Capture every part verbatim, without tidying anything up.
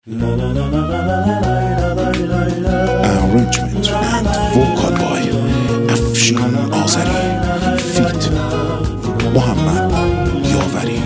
Arrangement and vocal by افشین آذری فیت محمد یاوری.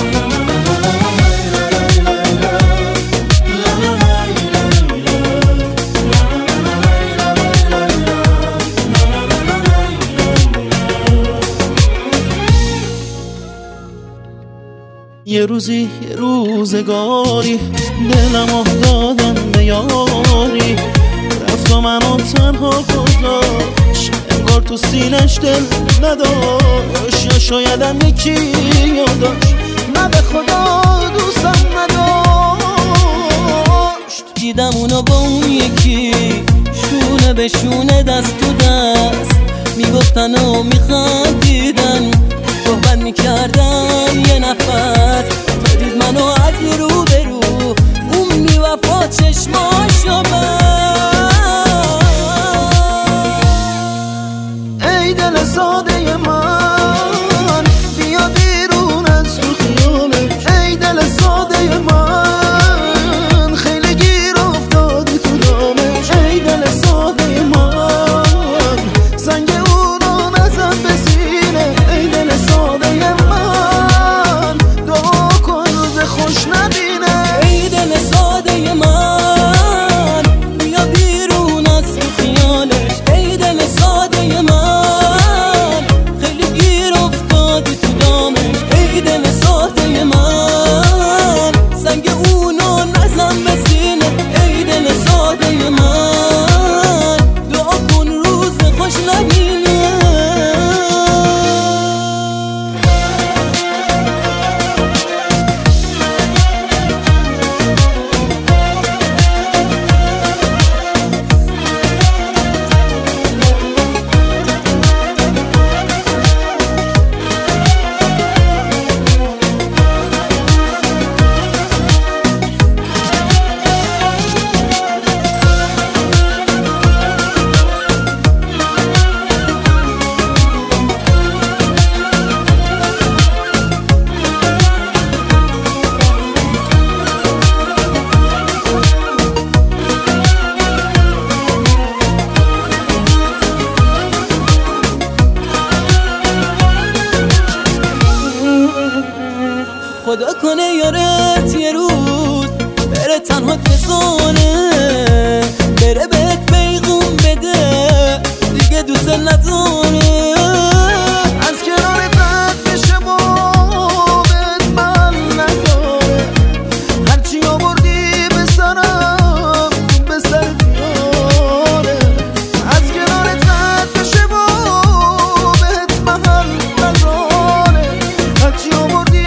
یه روزی یه روزگاری دلم افتادم به یاری، رفت و منو تنها گذاشت، انگار تو سینش دل نداشت، یا شایدم یکی یادش نه به خدا دوستم نداشت. دیدم اونو با اون یکی شونه به شونه دست تو دست میگفتن و میخندیدن، صحبت میکردن یه نفس، تا دید منو از رو به رو اون میوفا چشماشو بست. ای دل ساده من بیا بیرون از تو خیالش، ای دل ساده من خیلی گیر افتادی تو دامش، ای دل ساده من سنگ اونو نزن به سینه، ای دل ساده من دعا کن روز خوش نبینه، ای دل ساده من بیا بیرون از تو خیالش، ای دل ساده من خیلی گیر افتادی تو دامش، ای دل ساده من سنگ اونو نزن به سینه، ای دل ساده من دعا کن روز خوش نبینه. خدا کنه یارت یه روز بره تنها فسانه، بره بهت پیغون بده دیگه دوست نداره، از کنارت رد بشه بابت من نذاره، هرچی آوردی به سرم به سر بیاره، از کنارت رد بشه بابت من نذاره، هرچی آوردی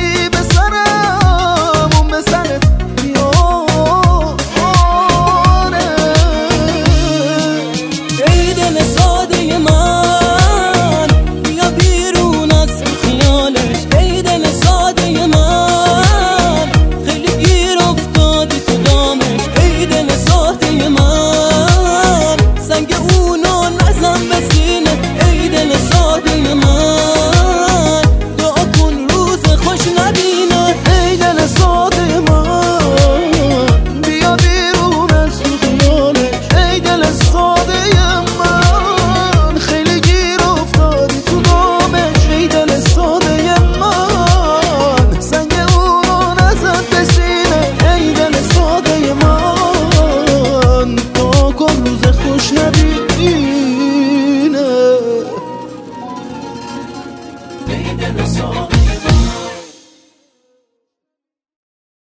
خوش نبینه.